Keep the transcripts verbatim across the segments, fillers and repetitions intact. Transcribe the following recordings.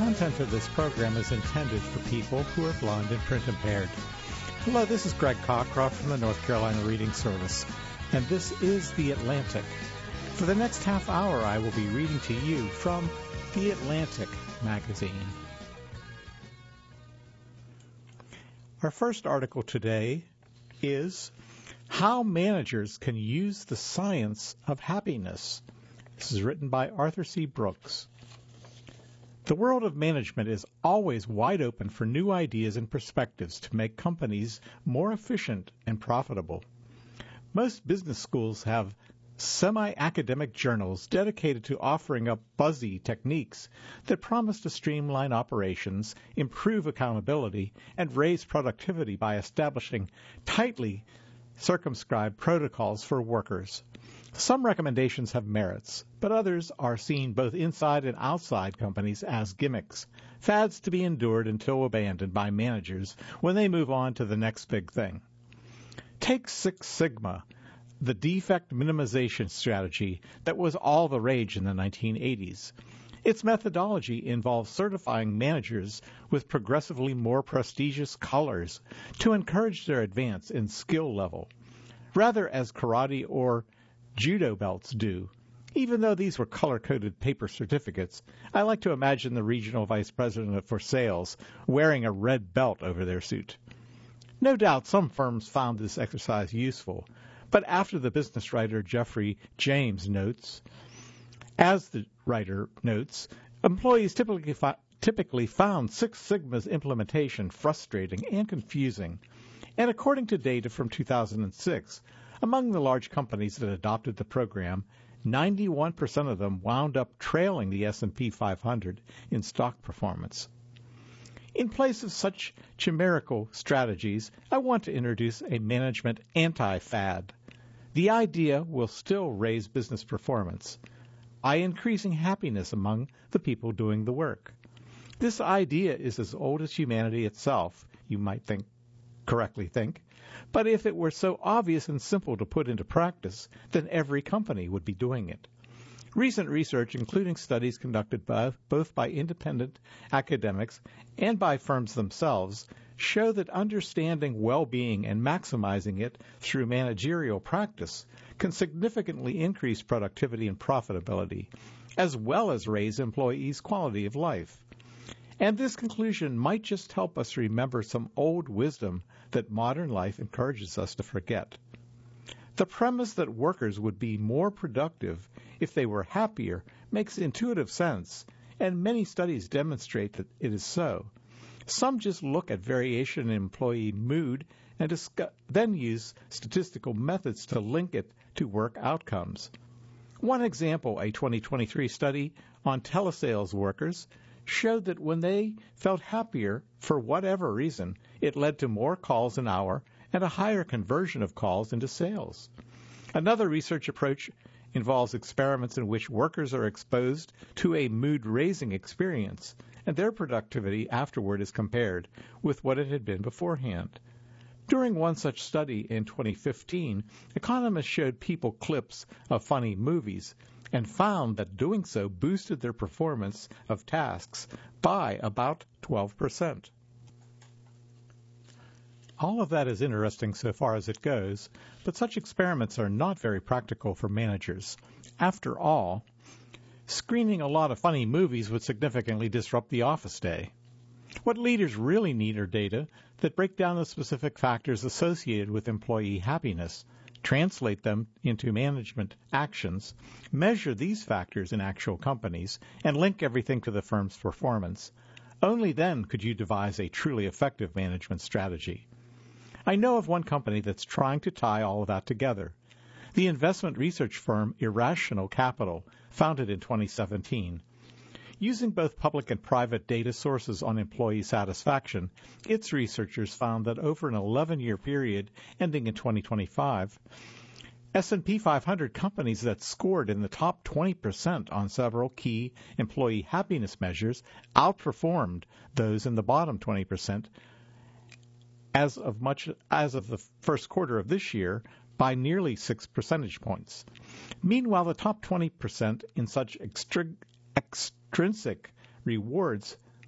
content of this program is intended for people who are blind and print impaired. Hello, this is Greg Cockcroft from the North Carolina Reading Service, and this is The Atlantic. For the next half hour, I will be reading to you from The Atlantic magazine. Our first article today is How Managers Can Use the Science of Happiness. This is written by Arthur C. Brooks. The world of management is always wide open for new ideas and perspectives to make companies more efficient and profitable. Most business schools have semi-academic journals dedicated to offering up buzzy techniques that promise to streamline operations, improve accountability, and raise productivity by establishing tightly circumscribed protocols for workers. Some recommendations have merits, but others are seen both inside and outside companies as gimmicks, fads to be endured until abandoned by managers when they move on to the next big thing. Take Six Sigma, the defect minimization strategy that was all the rage in the nineteen eighties. Its methodology involves certifying managers with progressively more prestigious colors to encourage their advance in skill level, rather as karate or judo belts do. Even though these were color-coded paper certificates, I like to imagine the regional vice president for sales wearing a red belt over their suit. No doubt some firms found this exercise useful, but after the business writer Jeffrey James notes, as the writer notes, employees typically, fi- typically found Six Sigma's implementation frustrating and confusing. And according to data from two thousand six, among the large companies that adopted the program, ninety-one percent of them wound up trailing the S and P five hundred in stock performance. In place of such chimerical strategies, I want to introduce a management anti-fad. The idea will still raise business performance by increasing happiness among the people doing the work. This idea is as old as humanity itself, you might think, correctly think, but if it were so obvious and simple to put into practice, then every company would be doing it. Recent research, including studies conducted by, both by independent academics and by firms themselves, show that understanding well-being and maximizing it through managerial practice can significantly increase productivity and profitability, as well as raise employees' quality of life. And this conclusion might just help us remember some old wisdom that modern life encourages us to forget. The premise that workers would be more productive if they were happier makes intuitive sense, and many studies demonstrate that it is so. Some just look at variation in employee mood and discuss, then use statistical methods to link it to work outcomes. One example, a twenty twenty-three study on telesales workers, showed that when they felt happier for whatever reason, it led to more calls an hour and a higher conversion of calls into sales. Another research approach involves experiments in which workers are exposed to a mood-raising experience, and their productivity afterward is compared with what it had been beforehand. During one such study in twenty fifteen, economists showed people clips of funny movies and found that doing so boosted their performance of tasks by about twelve percent. All of that is interesting so far as it goes, but such experiments are not very practical for managers. After all, screening a lot of funny movies would significantly disrupt the office day. What leaders really need are data that break down the specific factors associated with employee happiness, translate them into management actions, measure these factors in actual companies, and link everything to the firm's performance. Only then could you devise a truly effective management strategy. I know of one company that's trying to tie all of that together. The investment research firm Irrational Capital, founded in twenty seventeen. Using both public and private data sources on employee satisfaction, its researchers found that over an eleven-year period ending in twenty twenty-five, S and P five hundred companies that scored in the top twenty percent on several key employee happiness measures outperformed those in the bottom twenty percent as of much as of the first quarter of this year by nearly six percentage points. Meanwhile, the top twenty percent in such extri- extrinsic rewards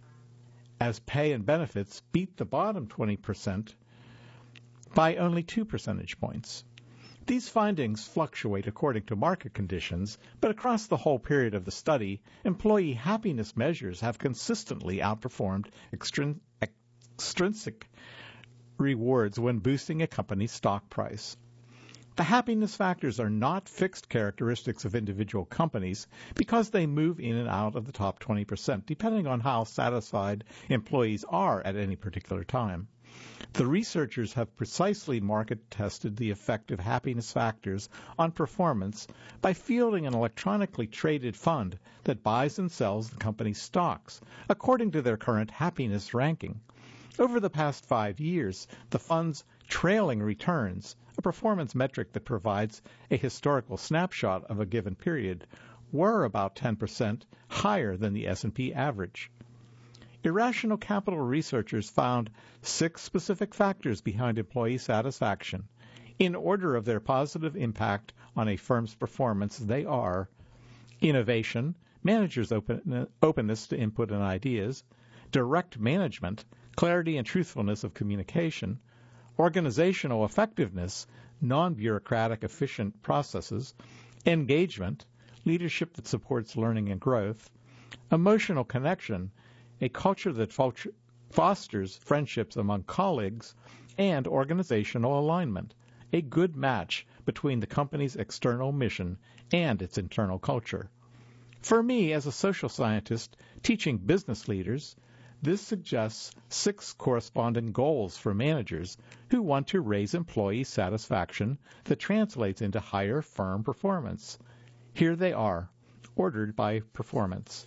as pay and benefits beat the bottom twenty percent by only two percentage points. These findings fluctuate according to market conditions, but across the whole period of the study, employee happiness measures have consistently outperformed extrin- extrinsic rewards when boosting a company's stock price. The happiness factors are not fixed characteristics of individual companies because they move in and out of the top twenty percent, depending on how satisfied employees are at any particular time. The researchers have precisely market-tested the effect of happiness factors on performance by fielding an electronically traded fund that buys and sells the company's stocks according to their current happiness ranking. Over the past five years, the fund's trailing returns, a performance metric that provides a historical snapshot of a given period, were about ten percent higher than the S and P average. Irrational Capital researchers found six specific factors behind employee satisfaction. In order of their positive impact on a firm's performance, they are innovation, managers' open, openness to input and ideas, direct management, clarity and truthfulness of communication, organizational effectiveness, non-bureaucratic efficient processes, engagement, leadership that supports learning and growth, emotional connection, a culture that fosters friendships among colleagues, and organizational alignment, a good match between the company's external mission and its internal culture. For me, as a social scientist teaching business leaders, this suggests six corresponding goals for managers who want to raise employee satisfaction that translates into higher firm performance. Here they are, ordered by performance.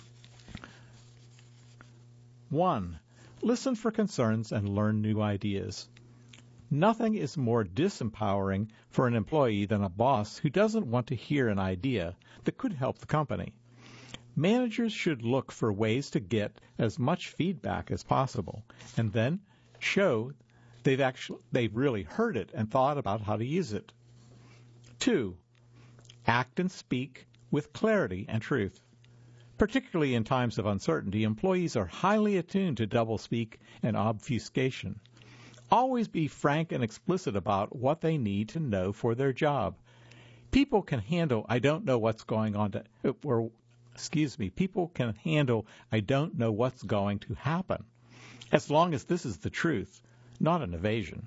One, listen for concerns and learn new ideas. Nothing is more disempowering for an employee than a boss who doesn't want to hear an idea that could help the company. Managers should look for ways to get as much feedback as possible and then show they've actually they've really heard it and thought about how to use it. Two, act and speak with clarity and truth. Particularly in times of uncertainty, employees are highly attuned to doublespeak and obfuscation. Always be frank and explicit about what they need to know for their job. People can handle, I don't know what's going on to, or, excuse me, people can handle, I don't know what's going to happen, as long as this is the truth, not an evasion.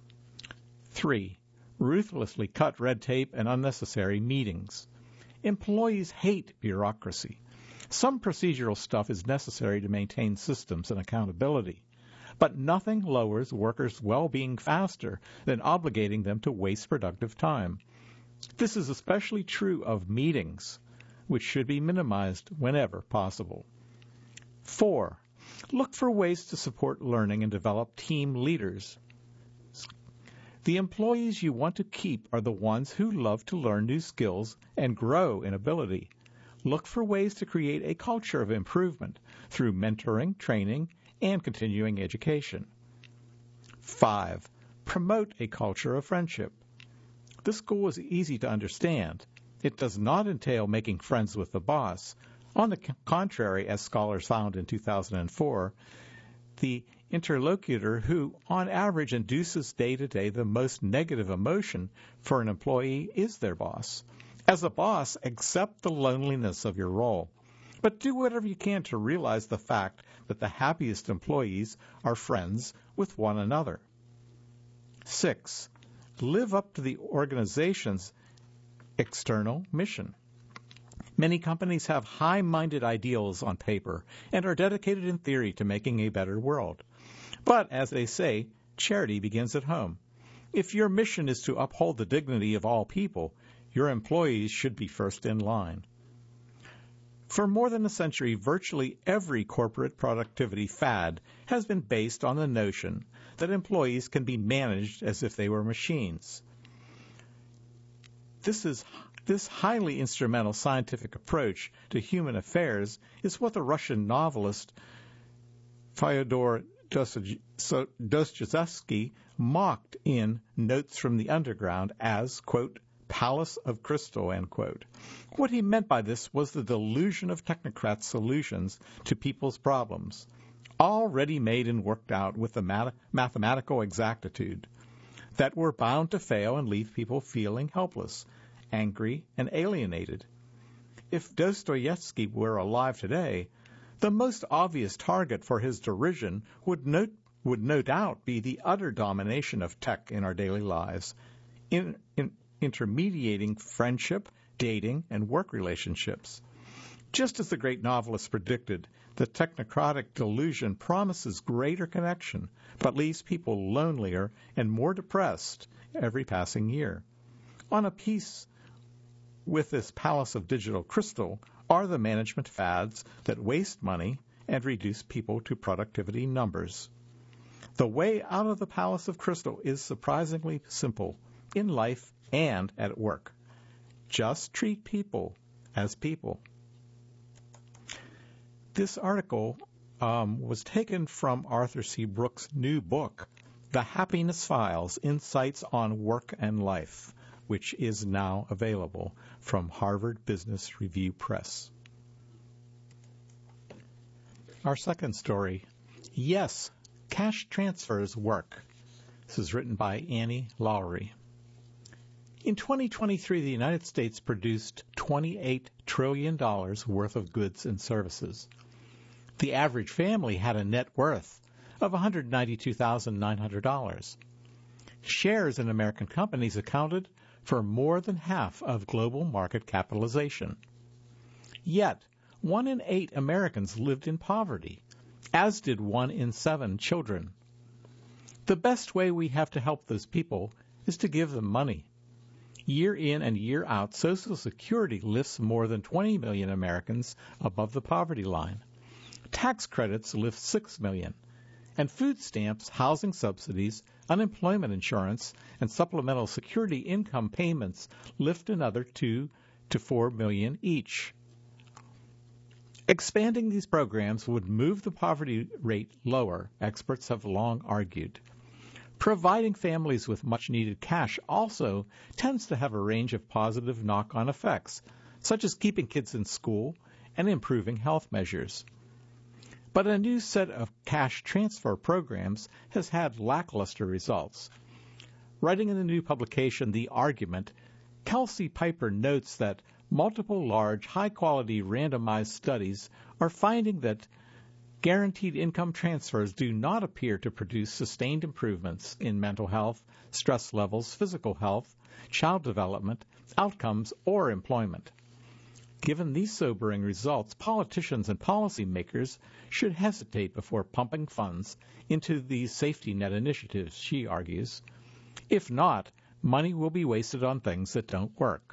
Three, ruthlessly cut red tape and unnecessary meetings. Employees hate bureaucracy. Some procedural stuff is necessary to maintain systems and accountability, but nothing lowers workers' well-being faster than obligating them to waste productive time. This is especially true of meetings, which should be minimized whenever possible. Four, look for ways to support learning and develop team leaders. The employees you want to keep are the ones who love to learn new skills and grow in ability. Look for ways to create a culture of improvement through mentoring, training, and continuing education. Five, promote a culture of friendship. This goal is easy to understand. It does not entail making friends with the boss. On the contrary, as scholars found in two thousand four, the interlocutor who, on average, induces day-to-day the most negative emotion for an employee is their boss. As a boss, accept the loneliness of your role, but do whatever you can to realize the fact that the happiest employees are friends with one another. Six, live up to the organization's external mission. Many companies have high-minded ideals on paper and are dedicated in theory to making a better world. But, as they say, charity begins at home. If your mission is to uphold the dignity of all people, your employees should be first in line. For more than a century, virtually every corporate productivity fad has been based on the notion that employees can be managed as if they were machines. This is This highly instrumental scientific approach to human affairs is what the Russian novelist Fyodor Dostoevsky mocked in Notes from the Underground as, quote, palace of crystal, end quote. What he meant by this was the delusion of technocrats' solutions to people's problems. all ready-made and worked out with a math- mathematical exactitude, that were bound to fail and leave people feeling helpless, angry, and alienated. If Dostoevsky were alive today, the most obvious target for his derision would no, would no doubt be the utter domination of tech in our daily lives, in, in intermediating friendship, dating, and work relationships. Just as the great novelist predicted, the technocratic delusion promises greater connection, but leaves people lonelier and more depressed every passing year. On a piece with this palace of digital crystal are the management fads that waste money and reduce people to productivity numbers. The way out of the palace of crystal is surprisingly simple in life and at work. Just treat people as people. This article um, was taken from Arthur C. Brooks' new book, The Happiness Files, Insights on Work and Life, which is now available from Harvard Business Review Press. Our second story, Yes, Cash Transfers Work. This is written by Annie Lowry. In twenty twenty-three, the United States produced twenty-eight trillion dollars worth of goods and services. The average family had a net worth of one hundred ninety-two thousand nine hundred dollars. Shares in American companies accounted for more than half of global market capitalization. Yet, one in eight Americans lived in poverty, as did one in seven children. The best way we have to help those people is to give them money. Year in and year out, Social Security lifts more than twenty million Americans above the poverty line. Tax credits lift six million, and food stamps, housing subsidies, unemployment insurance, and supplemental security income payments lift another two to four million each. Expanding these programs would move the poverty rate lower, experts have long argued. Providing families with much-needed cash also tends to have a range of positive knock-on effects, such as keeping kids in school and improving health measures. But a new set of cash transfer programs has had lackluster results. Writing in the new publication, The Argument, Kelsey Piper notes that multiple large, high-quality randomized studies are finding that guaranteed income transfers do not appear to produce sustained improvements in mental health, stress levels, physical health, child development, outcomes, or employment. Given these sobering results, politicians and policymakers should hesitate before pumping funds into these safety net initiatives, she argues. If not, money will be wasted on things that don't work.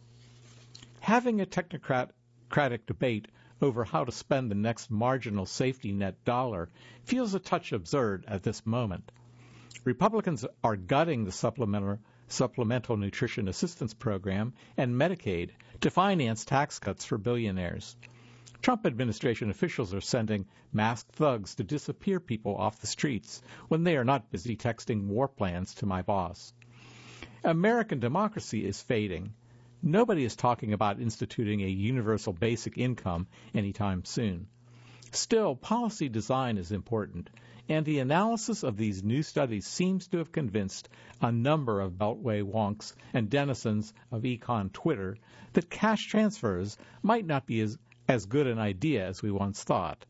Having a technocratic debate over how to spend the next marginal safety net dollar feels a touch absurd at this moment. Republicans are gutting the supplemental Supplemental Nutrition Assistance Program and Medicaid to finance tax cuts for billionaires. Trump administration officials are sending masked thugs to disappear people off the streets when they are not busy texting war plans to my boss. American democracy is fading. Nobody is talking about instituting a universal basic income anytime soon. Still, policy design is important, and the analysis of these new studies seems to have convinced a number of Beltway wonks and denizens of econ Twitter that cash transfers might not be as, as good an idea as we once thought.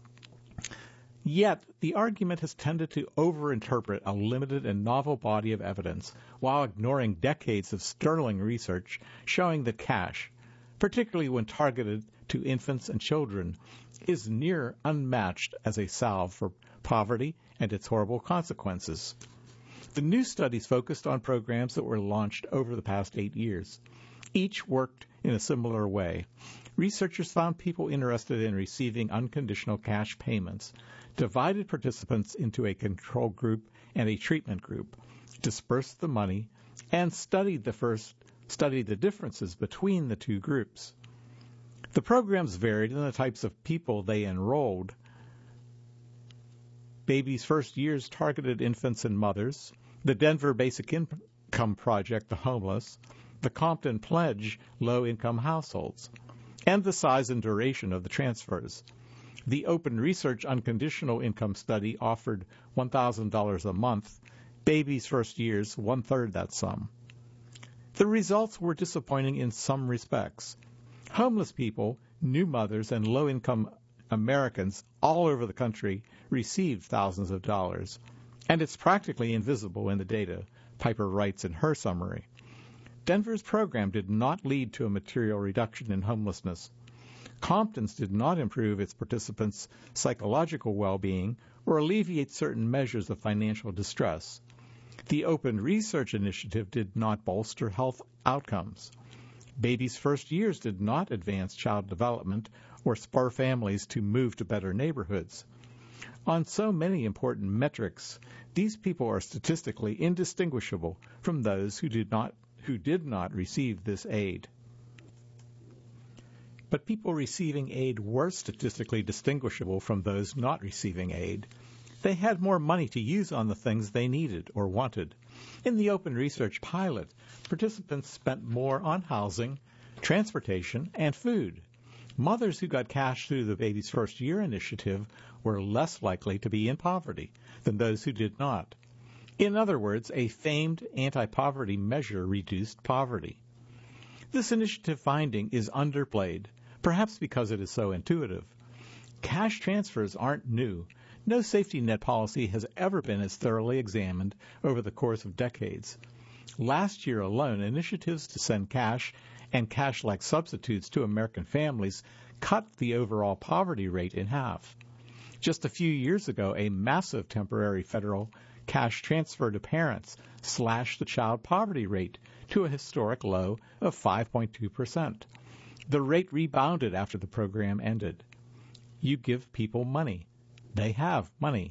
Yet, the argument has tended to overinterpret a limited and novel body of evidence while ignoring decades of sterling research showing that cash, particularly when targeted to infants and children, is near unmatched as a salve for poverty and its horrible consequences. The new studies focused on programs that were launched over the past eight years. Each worked in a similar way. Researchers found people interested in receiving unconditional cash payments, divided participants into a control group and a treatment group, dispersed the money, and studied the first studied the differences between the two groups. The programs varied in the types of people they enrolled. Baby's First Years targeted infants and mothers, the Denver Basic Income Project, the homeless, the Compton Pledge, low-income households, and the size and duration of the transfers. The Open Research Unconditional Income Study offered one thousand dollars a month. Babies' first years, one-third that sum. The results were disappointing in some respects. Homeless people, new mothers, and low-income Americans all over the country received thousands of dollars, and it's practically invisible in the data, Piper writes in her summary. Denver's program did not lead to a material reduction in homelessness. Compton's did not improve its participants' psychological well-being or alleviate certain measures of financial distress. The Open Research Initiative did not bolster health outcomes. Babies' first years did not advance child development or spur families to move to better neighborhoods. On so many important metrics, these people are statistically indistinguishable from those who did not who did not receive this aid. But people receiving aid were statistically distinguishable from those not receiving aid. They had more money to use on the things they needed or wanted. In the Open Research pilot, participants spent more on housing, transportation, and food. Mothers who got cash through the Baby's First Year initiative were less likely to be in poverty than those who did not. In other words, a famed anti-poverty measure reduced poverty. This initiative finding is underplayed, perhaps because it is so intuitive. Cash transfers aren't new. No safety net policy has ever been as thoroughly examined over the course of decades. Last year alone, initiatives to send cash and cash-like substitutes to American families cut the overall poverty rate in half. Just a few years ago, a massive temporary federal cash transfer to parents slashed the child poverty rate to a historic low of five point two percent. The rate rebounded after the program ended. You give people money. They have money.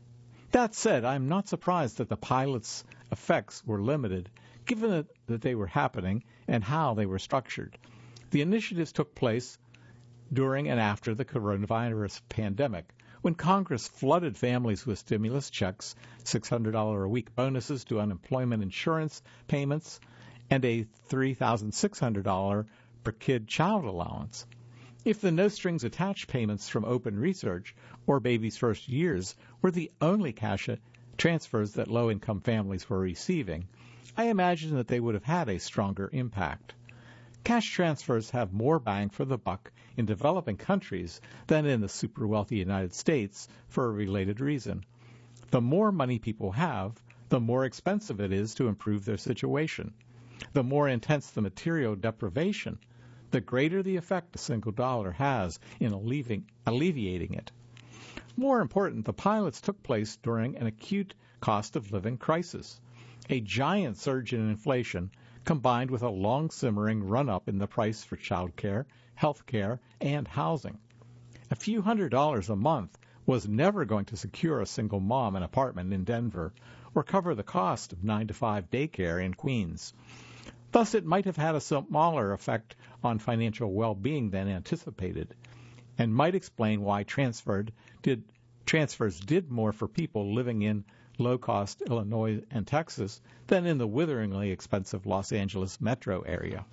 That said, I'm not surprised that the pilot's effects were limited, given that they were happening and how they were structured. The initiatives took place during and after the coronavirus pandemic, when Congress flooded families with stimulus checks, six hundred dollars a week bonuses to unemployment insurance payments, and a three thousand six hundred dollars per kid child allowance. If the no-strings-attached payments from Open Research or Baby's First Years were the only cash transfers that low-income families were receiving, I imagine that they would have had a stronger impact. Cash transfers have more bang for the buck in developing countries than in the super-wealthy United States for a related reason. The more money people have, the more expensive it is to improve their situation. The more intense the material deprivation, the greater the effect a single dollar has in alleviating, alleviating it. More important, the pilots took place during an acute cost of living crisis. A giant surge in inflation combined with a long-simmering run-up in the price for child care, health care, and housing. A few hundred dollars a month was never going to secure a single mom an apartment in Denver or cover the cost of nine to five daycare in Queens. Thus, it might have had a smaller effect on financial well-being than anticipated, and might explain why transferred did, transfers did more for people living in low-cost Illinois and Texas than in the witheringly expensive Los Angeles metro area.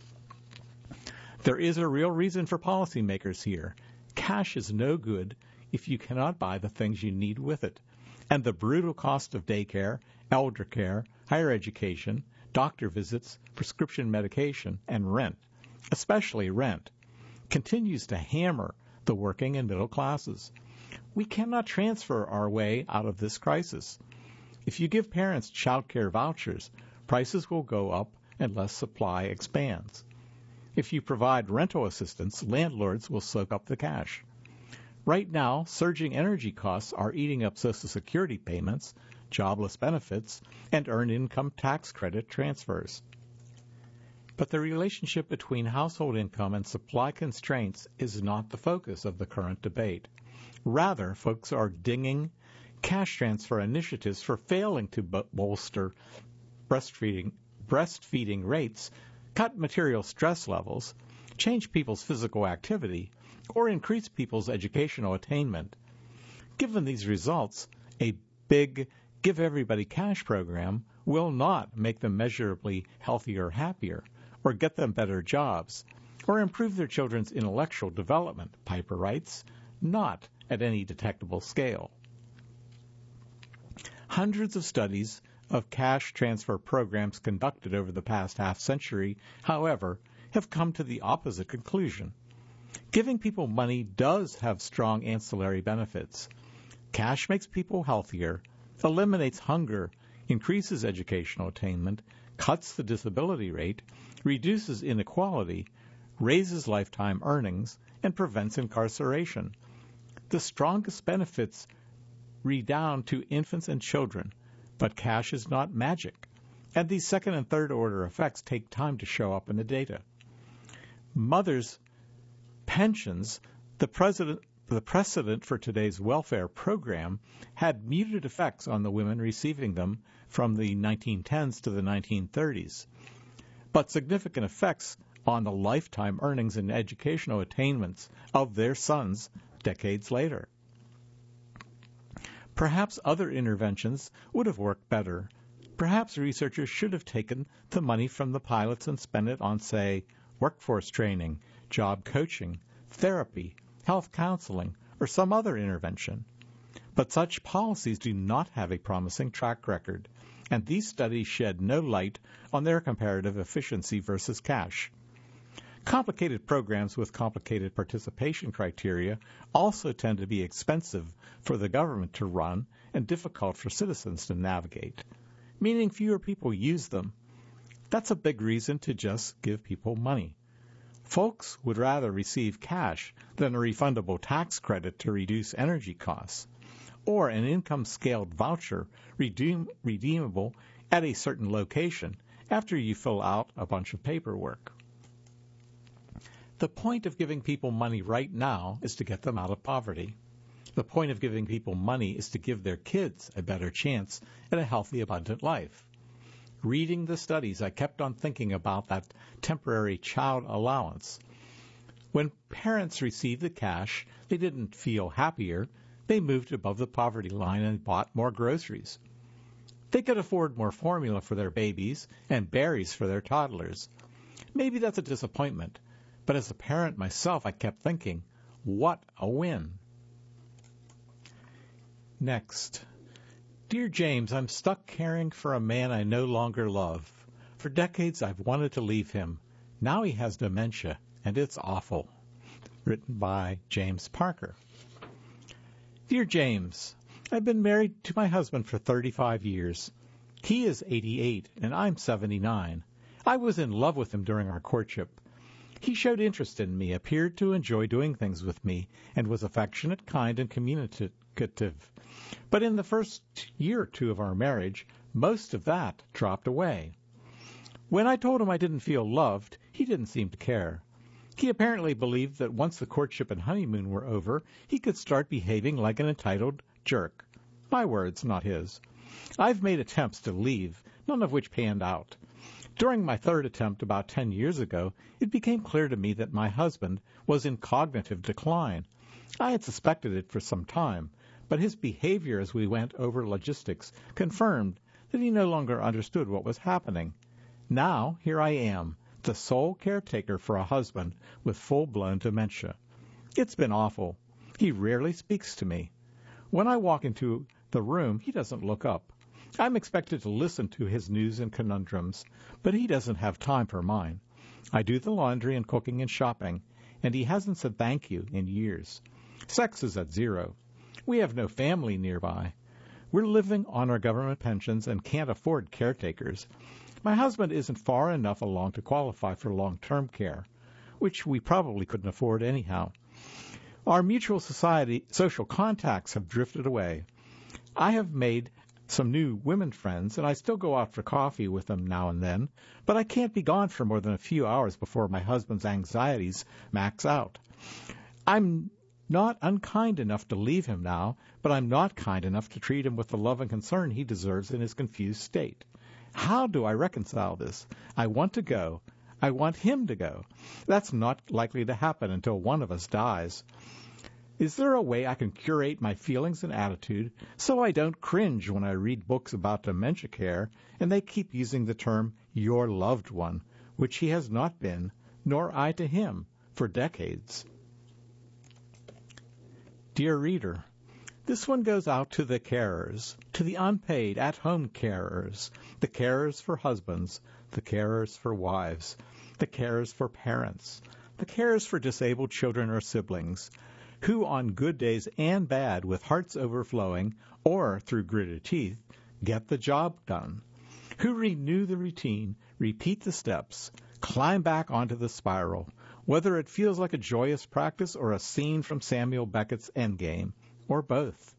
There is a real reason for policymakers here. Cash is no good if you cannot buy the things you need with it, and the brutal cost of daycare, elder care, higher education, doctor visits, prescription medication, and rent, especially rent, continues to hammer the working and middle classes. We cannot transfer our way out of this crisis. If you give parents child care vouchers, prices will go up unless supply expands. If you provide rental assistance, landlords will soak up the cash. Right now, surging energy costs are eating up Social Security payments, jobless benefits, and earned income tax credit transfers. But the relationship between household income and supply constraints is not the focus of the current debate. Rather, folks are dinging cash transfer initiatives for failing to bolster breastfeeding, breastfeeding rates, cut material stress levels, change people's physical activity, or increase people's educational attainment. Given these results, a big Give Everybody Cash program will not make them measurably healthier or happier, or get them better jobs, or improve their children's intellectual development, Piper writes, not at any detectable scale. Hundreds of studies of cash transfer programs conducted over the past half-century, however, have come to the opposite conclusion. Giving people money does have strong ancillary benefits. Cash makes people healthier, eliminates hunger, increases educational attainment, cuts the disability rate, reduces inequality, raises lifetime earnings, and prevents incarceration. The strongest benefits redound to infants and children, but cash is not magic, and these second and third order effects take time to show up in the data. Mothers' pensions, the precedent, the precedent for today's welfare program, had muted effects on the women receiving them from the nineteen tens to the nineteen thirties, but significant effects on the lifetime earnings and educational attainments of their sons decades later. Perhaps other interventions would have worked better. Perhaps researchers should have taken the money from the pilots and spent it on, say, workforce training, job coaching, therapy, health counseling, or some other intervention. But such policies do not have a promising track record, and these studies shed no light on their comparative efficiency versus cash. Complicated programs with complicated participation criteria also tend to be expensive for the government to run and difficult for citizens to navigate, meaning fewer people use them. That's a big reason to just give people money. Folks would rather receive cash than a refundable tax credit to reduce energy costs, or an income-scaled voucher redeem, redeemable at a certain location after you fill out a bunch of paperwork. The point of giving people money right now is to get them out of poverty. The point of giving people money is to give their kids a better chance at a healthy, abundant life. Reading the studies, I kept on thinking about that temporary child allowance. When parents received the cash, they didn't feel happier. They moved above the poverty line and bought more groceries. They could afford more formula for their babies and berries for their toddlers. Maybe that's a disappointment, but as a parent myself, I kept thinking, what a win. Next. Dear James, I'm stuck caring for a man I no longer love. For decades, I've wanted to leave him. Now he has dementia, and it's awful. Written by James Parker. Dear James, I've been married to my husband for thirty-five years. He is eighty-eight, and I'm seventy-nine. I was in love with him during our courtship. He showed interest in me, appeared to enjoy doing things with me, and was affectionate, kind, and communicative. But in the first year or two of our marriage, most of that dropped away. When I told him I didn't feel loved, he didn't seem to care. He apparently believed that once the courtship and honeymoon were over, he could start behaving like an entitled jerk. My words, not his. I've made attempts to leave, none of which panned out. During my third attempt about ten years ago, it became clear to me that my husband was in cognitive decline. I had suspected it for some time, but his behavior as we went over logistics confirmed that he no longer understood what was happening. Now, here I am, the sole caretaker for a husband with full-blown dementia. It's been awful. He rarely speaks to me. When I walk into the room, he doesn't look up. I'm expected to listen to his news and conundrums, but he doesn't have time for mine. I do the laundry and cooking and shopping, and he hasn't said thank you in years. Sex is at zero. We have no family nearby. We're living on our government pensions and can't afford caretakers. My husband isn't far enough along to qualify for long-term care, which we probably couldn't afford anyhow. Our mutual society, social contacts have drifted away. I have made some new women friends, and I still go out for coffee with them now and then, but I can't be gone for more than a few hours before my husband's anxieties max out. I'm not unkind enough to leave him now, but I'm not kind enough to treat him with the love and concern he deserves in his confused state. How do I reconcile this? I want to go. I want him to go. That's not likely to happen until one of us dies. Is there a way I can curate my feelings and attitude so I don't cringe when I read books about dementia care and they keep using the term your loved one, which he has not been, nor I to him, for decades? Dear reader, this one goes out to the carers, to the unpaid at-home carers, the carers for husbands, the carers for wives, the carers for parents, the carers for disabled children or siblings, who on good days and bad, with hearts overflowing, or through gritted teeth, get the job done, who renew the routine, repeat the steps, climb back onto the spiral, whether it feels like a joyous practice or a scene from Samuel Beckett's Endgame, or both.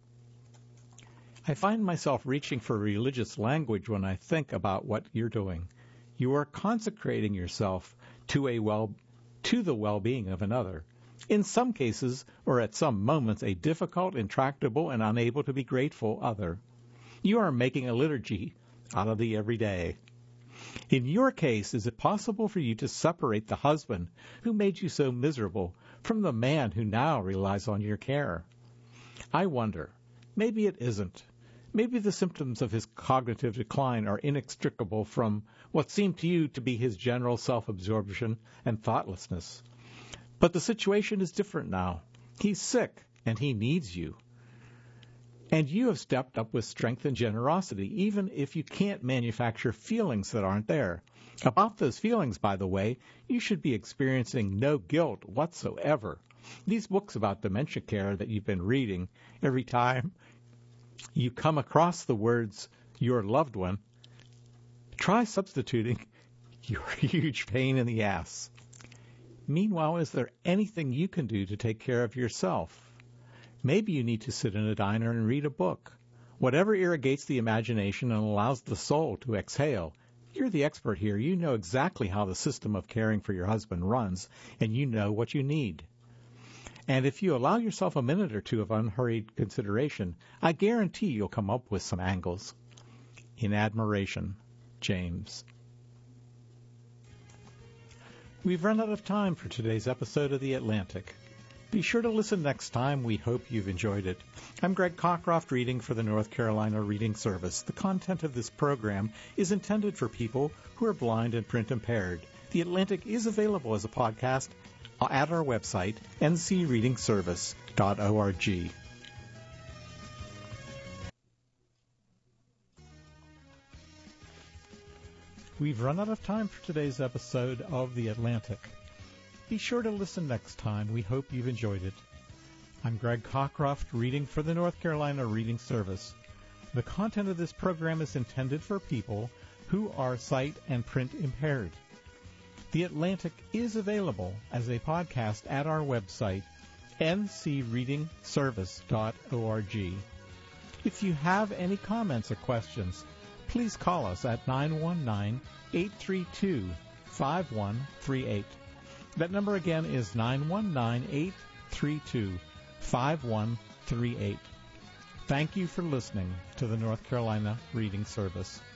I find myself reaching for religious language when I think about what you're doing. You are consecrating yourself to a well, to the well-being of another. In some cases, or at some moments, a difficult, intractable, and unable to be grateful other. You are making a liturgy out of the everyday. In your case, is it possible for you to separate the husband who made you so miserable from the man who now relies on your care? I wonder, maybe it isn't. Maybe the symptoms of his cognitive decline are inextricable from what seemed to you to be his general self-absorption and thoughtlessness. But the situation is different now. He's sick, and he needs you. And you have stepped up with strength and generosity, even if you can't manufacture feelings that aren't there. About those feelings, by the way, you should be experiencing no guilt whatsoever. These books about dementia care that you've been reading, every time you come across the words, your loved one, try substituting your huge pain in the ass. Meanwhile, is there anything you can do to take care of yourself? Maybe you need to sit in a diner and read a book. Whatever irrigates the imagination and allows the soul to exhale. You're the expert here. You know exactly how the system of caring for your husband runs, and you know what you need. And if you allow yourself a minute or two of unhurried consideration, I guarantee you'll come up with some angles. In admiration, James. We've run out of time for today's episode of The Atlantic. Be sure to listen next time. We hope you've enjoyed it. I'm Greg Cockcroft, reading for the North Carolina Reading Service. The content of this program is intended for people who are blind and print impaired. The Atlantic is available as a podcast at our website, n c reading service dot org. We've run out of time for today's episode of The Atlantic. Be sure to listen next time. We hope you've enjoyed it. I'm Greg Cockcroft, reading for the North Carolina Reading Service. The content of this program is intended for people who are sight and print impaired. The Atlantic is available as a podcast at our website, n c reading service dot org. If you have any comments or questions, please call us at nine one nine, eight three two, five one three eight. That number again is nine one nine, eight three two, five one three eight. Thank you for listening to the North Carolina Reading Service.